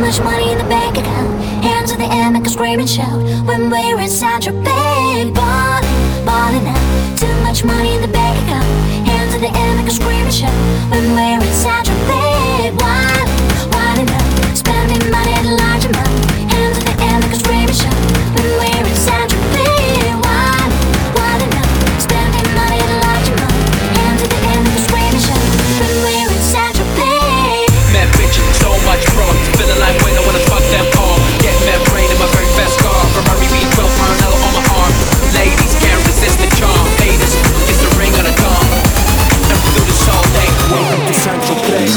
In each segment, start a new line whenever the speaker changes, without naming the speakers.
much money in the bank account. Hands in the air, make a scream and shout when we're inside your bed. Ballin' out. Too much money in the bank account. Hands in the air, make a scream and shout when we're inside your bed. Wildin' out. Spending money in a large amount. Hands in the air, make a scream and shout when we're inside your bed. Wildin' out. Spending money in a large amount. Hands in the air, make a scream and shout when we're inside your bed.
Mad bitches, so much fraud. Feeling like when I wanna fuck them all. Get mad brain in my very best car. Ferrari V12 Maranello on my arm. Ladies can't resist the charm. Haters, it's the ring of the dawn. And we do this all day. Welcome to Central Place.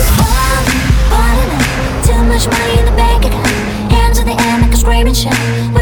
Too much money in the bank account. Hands in the air, make a scream and shout